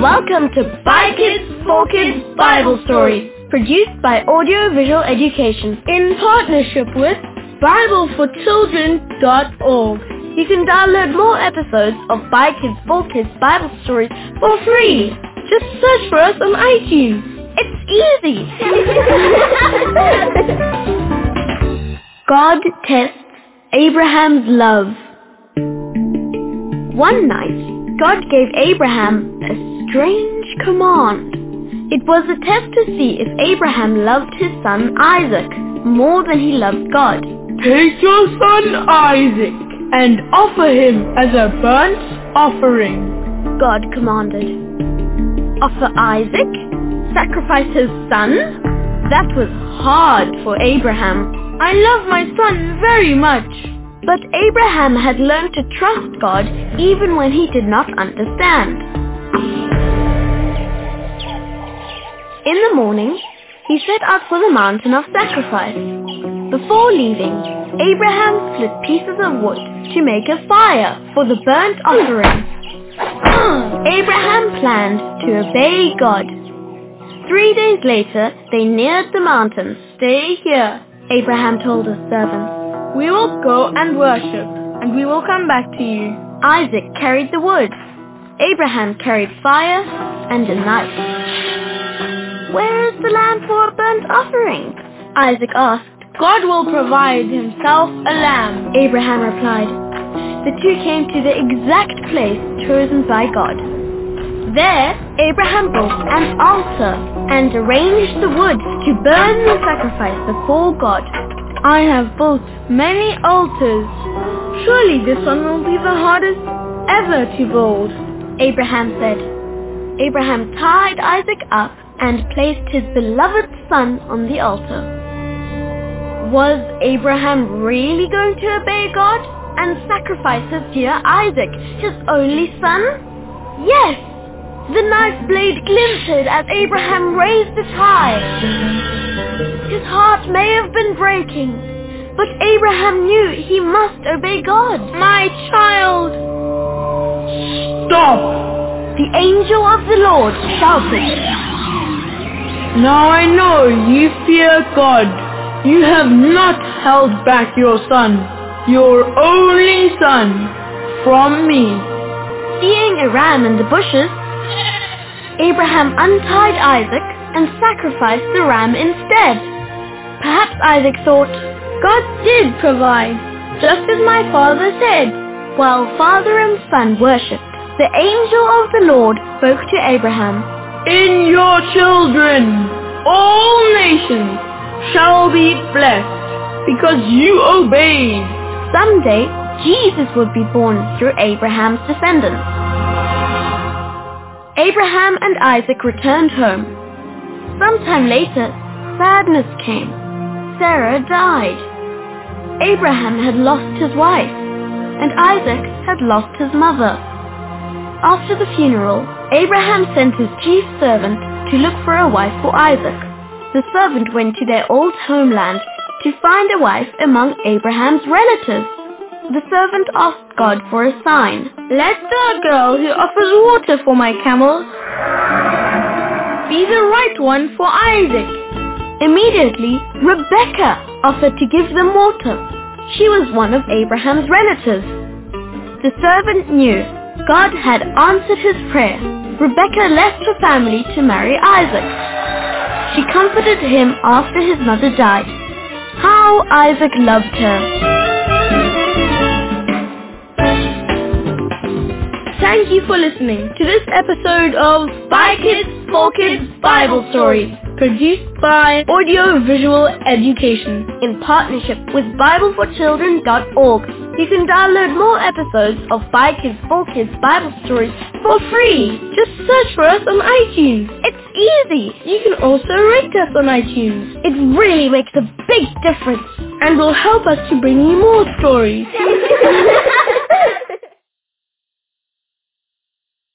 Welcome to By Kids for Kids Bible Stories, produced by Audio Visual Education in partnership with BibleForChildren.org. You can download more episodes of By Kids for Kids Bible Stories for free. Just search for us on iTunes. It's easy. God tests Abraham's love. One night, God gave Abraham a strange command. It was a test to see if Abraham loved his son Isaac more than he loved God. Take your son Isaac and offer him as a burnt offering, God commanded. Offer Isaac? Sacrifice his son? That was hard for Abraham. I love my son very much. But Abraham had learned to trust God even when he did not understand. In the morning, he set out for the mountain of sacrifice. Before leaving, Abraham split pieces of wood to make a fire for the burnt offering. Abraham planned to obey God. 3 days later, they neared the mountain. Stay here, Abraham told his servants. We will go and worship, and we will come back to you. Isaac carried the wood. Abraham carried fire and a knife. Where is the lamb for a burnt offering? Isaac asked. God will provide himself a lamb, Abraham replied. The two came to the exact place chosen by God. There, Abraham built an altar and arranged the wood to burn the sacrifice before God. I have built many altars. Surely this one will be the hardest ever to build, Abraham said. Abraham tied Isaac up and placed his beloved son on the altar. Was Abraham really going to obey God and sacrifice his dear Isaac, his only son? Yes! The knife blade glinted as Abraham raised it high. His heart may have been breaking, but Abraham knew he must obey God. My child! Stop! The angel of the Lord shouted. Now I know you fear God. You have not held back your son, your only son, from me. Seeing a ram in the bushes, Abraham untied Isaac and sacrificed the ram instead. Perhaps Isaac thought, God did provide, just as my father said. While father and son worshipped, the angel of the Lord spoke to Abraham. In your children, all nations shall be blessed, because you obeyed. Someday, Jesus would be born through Abraham's descendants. Abraham and Isaac returned home. Sometime later, sadness came. Sarah died. Abraham had lost his wife, and Isaac had lost his mother. After the funeral, Abraham sent his chief servant to look for a wife for Isaac. The servant went to their old homeland to find a wife among Abraham's relatives. The servant asked God for a sign. Let the girl who offers water for my camels be the right one for Isaac. Immediately, Rebekah offered to give them water. She was one of Abraham's relatives. The servant knew God had answered his prayer. Rebekah left her family to marry Isaac. She comforted him after his mother died. How Isaac loved her. Thank you for listening to this episode of By Kids for Kids Bible Stories, produced by Audio Visual Education in partnership with BibleForChildren.org. You can download more episodes of By Kids for Kids Bible Stories for free. Just search for us on iTunes. It's easy. You can also rate us on iTunes. It really makes a big difference and will help us to bring you more stories.